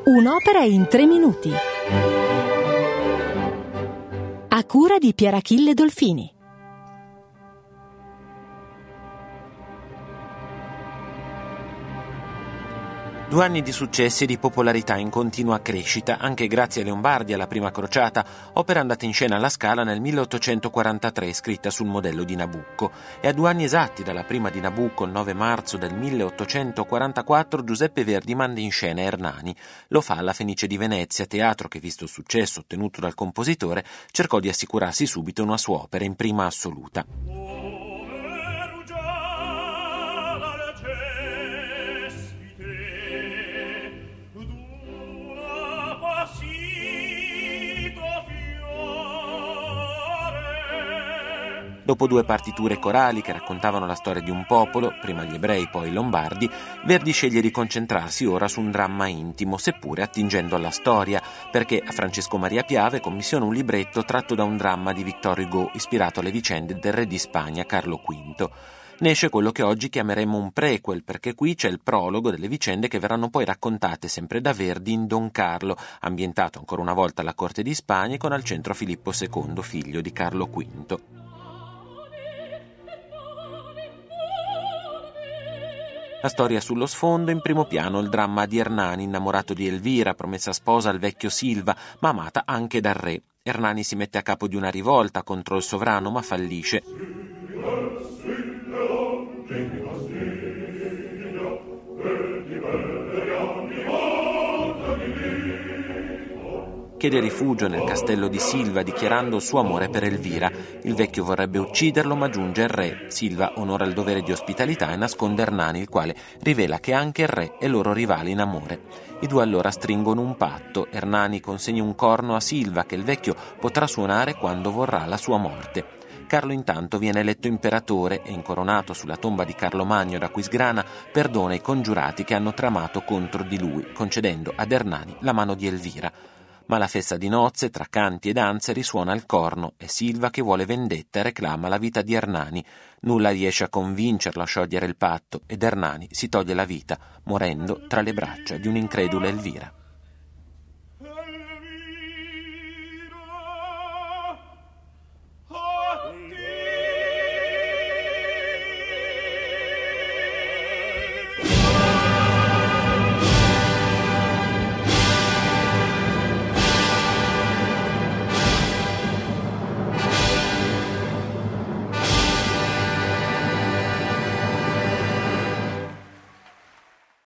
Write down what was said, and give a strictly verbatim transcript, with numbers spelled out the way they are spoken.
Un'opera in tre minuti. A cura di Pierachille Dolfini. Due anni di successi e di popolarità in continua crescita, anche grazie ai Lombardi alla prima crociata, opera andata in scena alla Scala nel milleottocentoquarantatré, scritta sul modello di Nabucco. E a due anni esatti dalla prima di Nabucco, il nove marzo del milleottocentoquarantaquattro, Giuseppe Verdi manda in scena Ernani. Lo fa alla Fenice di Venezia, teatro che, visto il successo ottenuto dal compositore, cercò di assicurarsi subito una sua opera in prima assoluta. Dopo due partiture corali che raccontavano la storia di un popolo, prima gli ebrei poi i lombardi, Verdi sceglie di concentrarsi ora su un dramma intimo, seppure attingendo alla storia, perché a Francesco Maria Piave commissiona un libretto tratto da un dramma di Victor Hugo, ispirato alle vicende del re di Spagna Carlo V. Ne esce quello che oggi chiameremo un prequel, perché qui c'è il prologo delle vicende che verranno poi raccontate sempre da Verdi in Don Carlo, ambientato ancora una volta alla corte di Spagna e con al centro Filippo secondo, figlio di Carlo V. La storia sullo sfondo, in primo piano il dramma di Ernani, innamorato di Elvira, promessa sposa al vecchio Silva, ma amata anche dal re. Ernani si mette a capo di una rivolta contro il sovrano, ma fallisce. Chiede rifugio nel castello di Silva, dichiarando il suo amore per Elvira. Il vecchio vorrebbe ucciderlo, ma giunge il re. Silva onora il dovere di ospitalità e nasconde Ernani, il quale rivela che anche il re è loro rivale in amore. I due allora stringono un patto. Ernani consegna un corno a Silva che il vecchio potrà suonare quando vorrà la sua morte. Carlo intanto viene eletto imperatore e, incoronato sulla tomba di Carlo Magno ad Aquisgrana, perdona i congiurati che hanno tramato contro di lui, concedendo ad Ernani la mano di Elvira. Ma la festa di nozze, tra canti e danze, risuona il corno e Silva, che vuole vendetta, reclama la vita di Ernani. Nulla riesce a convincerlo a sciogliere il patto ed Ernani si toglie la vita, morendo tra le braccia di un'incredula Elvira.